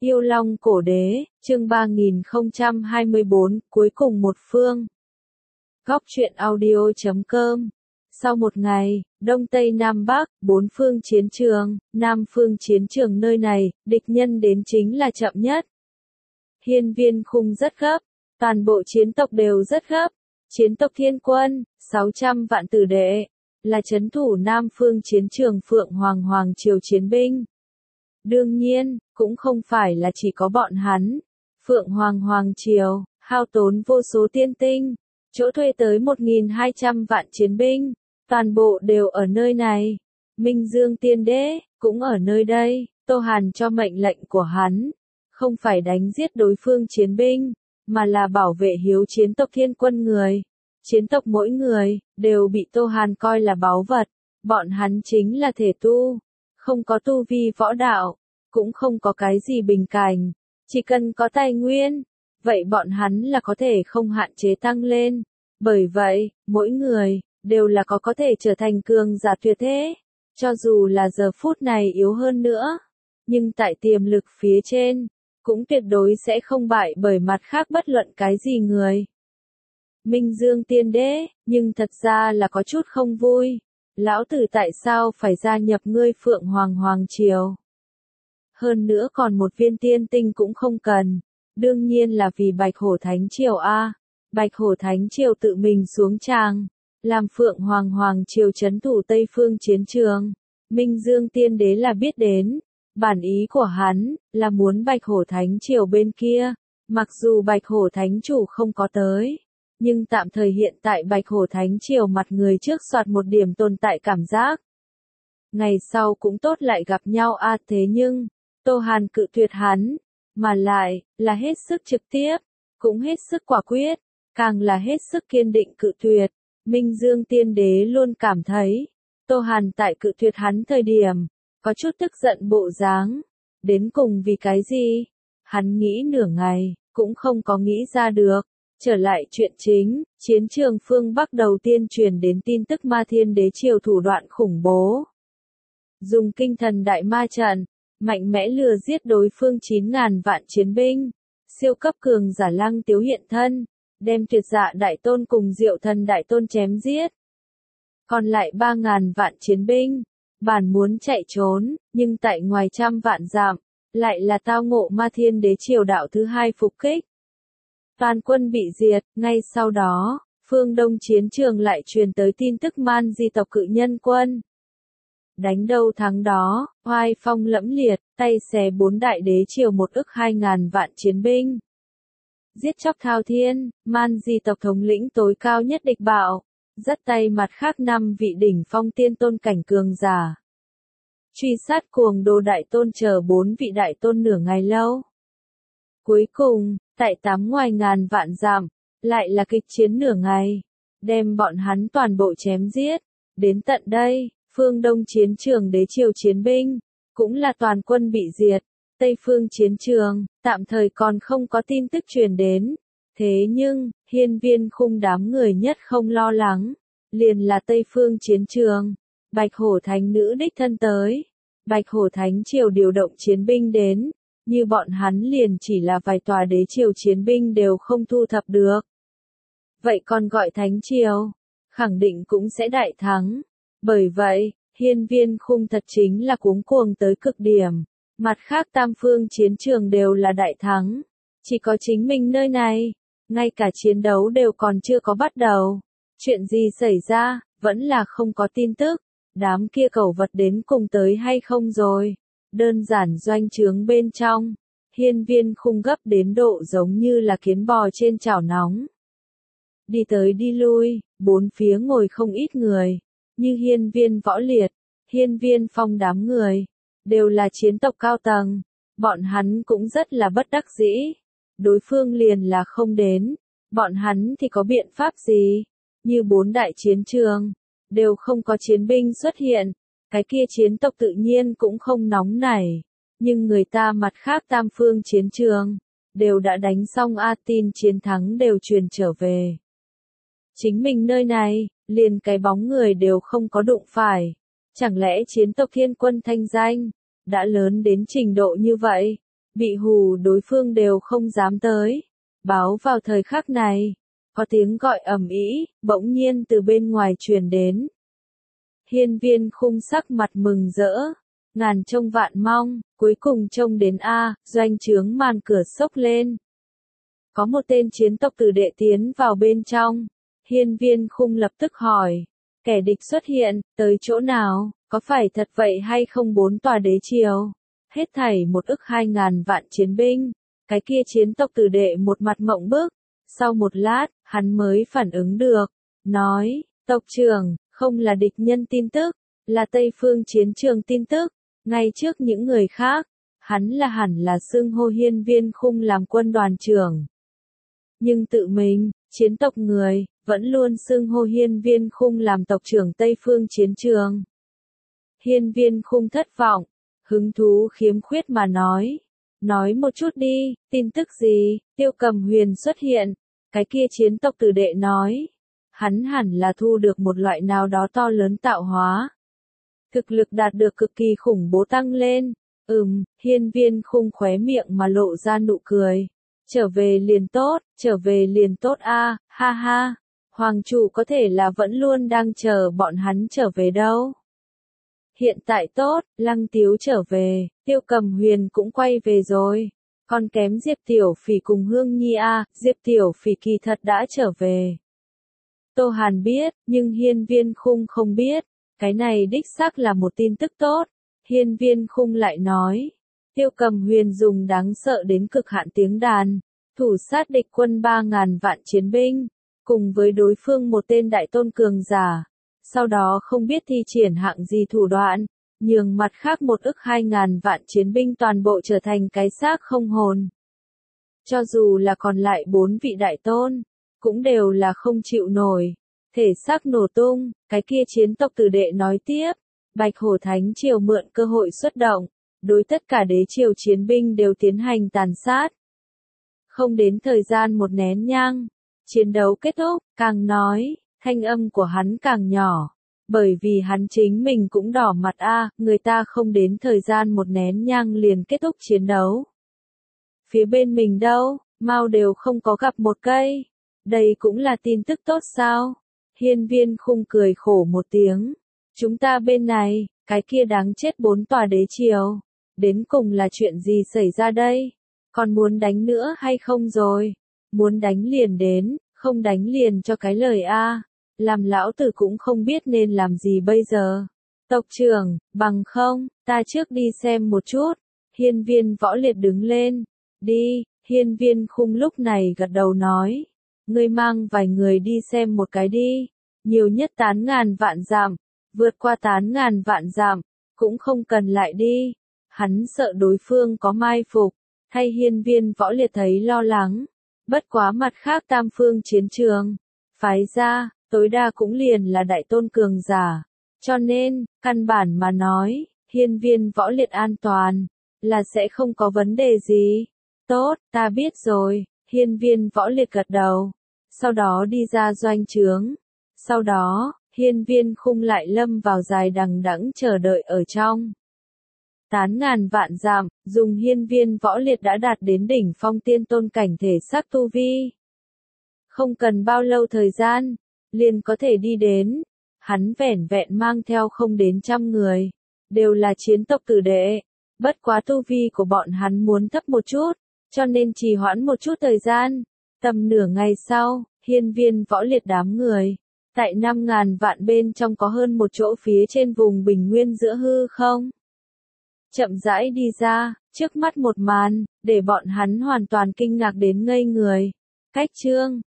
Yêu Long Cổ Đế, chương 3024, cuối cùng một phương. Góc truyện audio.com. Sau một ngày, Đông Tây Nam Bắc, bốn phương chiến trường, Nam phương chiến trường nơi này, địch nhân đến chính là chậm nhất. Hiên Viên Khung rất gấp, toàn bộ chiến tộc đều rất gấp. Chiến tộc Thiên Quân, 600 vạn tử đệ, là trấn thủ Nam phương chiến trường Phượng Hoàng Triều chiến binh. Đương nhiên, cũng không phải là chỉ có bọn hắn. Phượng Hoàng Triều, hao tốn vô số tiên tinh, chỗ thuê tới 1.200 vạn chiến binh, toàn bộ đều ở nơi này. Minh Dương Tiên Đế, cũng ở nơi đây. Tô Hàn cho mệnh lệnh của hắn, không phải đánh giết đối phương chiến binh, mà là bảo vệ hiếu chiến tộc Thiên Quân người. Chiến tộc mỗi người, đều bị Tô Hàn coi là báu vật. Bọn hắn chính là thể tu, không có tu vi võ đạo, cũng không có cái gì bình cảnh, chỉ cần có tài nguyên, vậy bọn hắn là có thể không hạn chế tăng lên. Bởi vậy, mỗi người, đều là có thể trở thành cường giả tuyệt thế, cho dù là giờ phút này yếu hơn nữa, nhưng tại tiềm lực phía trên, cũng tuyệt đối sẽ không bại bởi mặt khác bất luận cái gì người. Minh Dương Tiên Đế, nhưng thật ra là có chút không vui. Lão tử tại sao phải gia nhập ngươi Phượng Hoàng Triều? Hơn nữa còn một viên tiên tinh cũng không cần. Đương nhiên là vì Bạch Hổ Thánh Triều a. Bạch Hổ Thánh Triều tự mình xuống tràng, làm Phượng Hoàng Triều trấn thủ Tây phương chiến trường. Minh Dương Tiên Đế là biết đến. Bản ý của hắn, là muốn Bạch Hổ Thánh Triều bên kia. Mặc dù Bạch Hổ Thánh Chủ không có tới, nhưng tạm thời hiện tại Bạch Hổ Thánh Triều mặt người trước soạt một điểm tồn tại cảm giác. Ngày sau cũng tốt lại gặp nhau a. Thế nhưng, Tô Hàn cự tuyệt hắn, mà lại, là hết sức trực tiếp, cũng hết sức quả quyết, càng là hết sức kiên định cự tuyệt. Minh Dương Tiên Đế luôn cảm thấy, Tô Hàn tại cự tuyệt hắn thời điểm, có chút tức giận bộ dáng. Đến cùng vì cái gì? Hắn nghĩ nửa ngày, cũng không có nghĩ ra được. Trở lại chuyện chính, chiến trường phương Bắc đầu tiên truyền đến tin tức Ma Thiên Đế Triều thủ đoạn khủng bố. Dùng kinh thần đại ma trận, mạnh mẽ lừa giết đối phương 9.000 vạn chiến binh, siêu cấp cường giả Lăng Tiếu hiện thân, đem Tuyệt Dạ Đại Tôn cùng Diệu Thần Đại Tôn chém giết. Còn lại 3.000 vạn chiến binh, bản muốn chạy trốn, nhưng tại ngoài trăm vạn dặm, lại là tao ngộ Ma Thiên Đế Triều đạo thứ hai phục kích. Toàn quân bị diệt. Ngay sau đó, phương Đông chiến trường lại truyền tới tin tức Man Di tộc cự nhân quân. Đánh đâu thắng đó, oai phong lẫm liệt, tay xé 4 đại đế triều 1.200.000 vạn chiến binh. Giết chóc thao thiên, Man Di tộc thống lĩnh tối cao nhất địch bạo, dắt tay mặt khác 5 vị đỉnh phong tiên tôn cảnh cường giả. Truy sát cuồng đồ đại tôn chờ 4 vị đại tôn nửa ngày lâu. Cuối cùng, tại 8 ngoài ngàn vạn dặm, lại là kịch chiến nửa ngày, đem bọn hắn toàn bộ chém giết. Đến tận đây, phương Đông chiến trường đế triều chiến binh, cũng là toàn quân bị diệt. Tây phương chiến trường, tạm thời còn không có tin tức truyền đến. Thế nhưng, Hiên Viên Khung đám người nhất không lo lắng, liền là Tây phương chiến trường. Bạch Hổ Thánh Nữ đích thân tới. Bạch Hổ Thánh Triều điều động chiến binh đến. Như bọn hắn liền chỉ là vài tòa đế triều chiến binh đều không thu thập được. Vậy còn gọi Thánh Triều, khẳng định cũng sẽ đại thắng. Bởi vậy, Hiên Viên Khung thật chính là cuống cuồng tới cực điểm. Mặt khác tam phương chiến trường đều là đại thắng. Chỉ có chính mình nơi này, ngay cả chiến đấu đều còn chưa có bắt đầu. Chuyện gì xảy ra, vẫn là không có tin tức. Đám kia cẩu vật đến cùng tới hay không rồi? Đơn giản doanh trướng bên trong, Hiên Viên Khung gấp đến độ giống như là kiến bò trên chảo nóng. Đi tới đi lui, bốn phía ngồi không ít người, như Hiên Viên Võ Liệt, Hiên Viên Phong đám người, đều là chiến tộc cao tầng, bọn hắn cũng rất là bất đắc dĩ. Đối phương liền là không đến, bọn hắn thì có biện pháp gì? Như 4 đại chiến trường, đều không có chiến binh xuất hiện. Cái kia chiến tộc tự nhiên cũng không nóng nảy, nhưng người ta mặt khác tam phương chiến trường, đều đã đánh xong tin chiến thắng đều truyền trở về. Chính mình nơi này, liền cái bóng người đều không có đụng phải. Chẳng lẽ chiến tộc Thiên Quân thanh danh, đã lớn đến trình độ như vậy? Bị hù đối phương đều không dám tới. Báo vào thời khắc này, có tiếng gọi ầm ĩ, bỗng nhiên từ bên ngoài truyền đến. Hiên Viên Khung sắc mặt mừng rỡ, ngàn trông vạn mong, cuối cùng trông đến doanh trướng màn cửa xốc lên. Có một tên chiến tộc tử đệ tiến vào bên trong. Hiên Viên Khung lập tức hỏi, kẻ địch xuất hiện, tới chỗ nào, có phải thật vậy hay không? 4 tòa đế triều, hết thảy 1.200.000 vạn chiến binh. Cái kia chiến tộc tử đệ một mặt mộng bức, sau một lát, hắn mới phản ứng được, nói, tộc trưởng, không là địch nhân tin tức, là Tây Phương chiến trường tin tức, ngay trước những người khác, hắn hẳn là xưng hô Hiên Viên Khung làm quân đoàn trưởng. Nhưng tự mình, chiến tộc người, vẫn luôn xưng hô Hiên Viên Khung làm tộc trưởng Tây Phương chiến trường. Hiên Viên Khung thất vọng, hứng thú khiếm khuyết mà nói một chút đi, tin tức gì? Tiêu Cầm Huyền xuất hiện, cái kia chiến tộc tử đệ nói, hắn hẳn là thu được một loại nào đó to lớn tạo hóa. Thực lực đạt được cực kỳ khủng bố tăng lên. Hiên Viên Khung khóe miệng mà lộ ra nụ cười. Trở về liền tốt ha ha. Hoàng chủ có thể là vẫn luôn đang chờ bọn hắn trở về đâu. Hiện tại tốt, Lăng Tiếu trở về, Tiêu Cầm Huyền cũng quay về rồi. Còn kém Diệp Tiểu Phỉ cùng Hương Nhi Diệp Tiểu Phỉ kỳ thật đã trở về. Tô Hàn biết, nhưng Hiên Viên Khung không biết. Cái này đích xác là một tin tức tốt. Hiên Viên Khung lại nói, Tiêu Cầm Huyền dùng đáng sợ đến cực hạn tiếng đàn, thủ sát địch quân 3.000 vạn chiến binh, cùng với đối phương một tên đại tôn cường giả. Sau đó không biết thi triển hạng gì thủ đoạn, nhường mặt khác 1.200.000 vạn chiến binh toàn bộ trở thành cái xác không hồn. Cho dù là còn lại 4 vị đại tôn, cũng đều là không chịu nổi, thể xác nổ tung. Cái kia chiến tộc tử đệ nói tiếp, Bạch Hổ Thánh Triều mượn cơ hội xuất động, đối tất cả đế triều chiến binh đều tiến hành tàn sát. Không đến thời gian một nén nhang, chiến đấu kết thúc, càng nói, thanh âm của hắn càng nhỏ, bởi vì hắn chính mình cũng đỏ mặt người ta không đến thời gian một nén nhang liền kết thúc chiến đấu. Phía bên mình đâu, mau đều không có gặp một cây. Đây cũng là tin tức tốt sao? Hiên Viên Khung cười khổ một tiếng. Chúng ta bên này, cái kia đáng chết 4 tòa đế triều. Đến cùng là chuyện gì xảy ra đây? Còn muốn đánh nữa hay không rồi? Muốn đánh liền đến, không đánh liền cho cái lời Làm lão tử cũng không biết nên làm gì bây giờ. Tộc trưởng, bằng không, ta trước đi xem một chút. Hiên Viên Võ Liệt đứng lên. Đi, Hiên Viên Khung lúc này gật đầu nói. Ngươi mang vài người đi xem một cái đi. Nhiều nhất 8.000 vạn dặm, vượt qua 8.000 vạn dặm, cũng không cần lại đi. Hắn sợ đối phương có mai phục, hay Hiên Viên Võ Liệt thấy lo lắng. Bất quá mặt khác tam phương chiến trường, phái ra, tối đa cũng liền là đại tôn cường giả. Cho nên, căn bản mà nói, Hiên Viên Võ Liệt an toàn, là sẽ không có vấn đề gì. Tốt, ta biết rồi, Hiên Viên Võ Liệt gật đầu. Sau đó đi ra doanh trướng. Sau đó, Hiên Viên Khung lại lâm vào dài đằng đẵng chờ đợi ở trong. 8.000 vạn dặm, dùng Hiên Viên Võ Liệt đã đạt đến đỉnh phong tiên tôn cảnh thể xác tu vi. Không cần bao lâu thời gian, liền có thể đi đến. Hắn vẻn vẹn mang theo không đến 100 người, đều là chiến tộc tử đệ. Bất quá tu vi của bọn hắn muốn thấp một chút, cho nên trì hoãn một chút thời gian. Tầm nửa ngày sau, Hiên Viên Võ Liệt đám người, tại 5.000 vạn bên trong có hơn một chỗ phía trên vùng bình nguyên giữa hư không. Chậm rãi đi ra, trước mắt một màn, để bọn hắn hoàn toàn kinh ngạc đến ngây người. Cách chương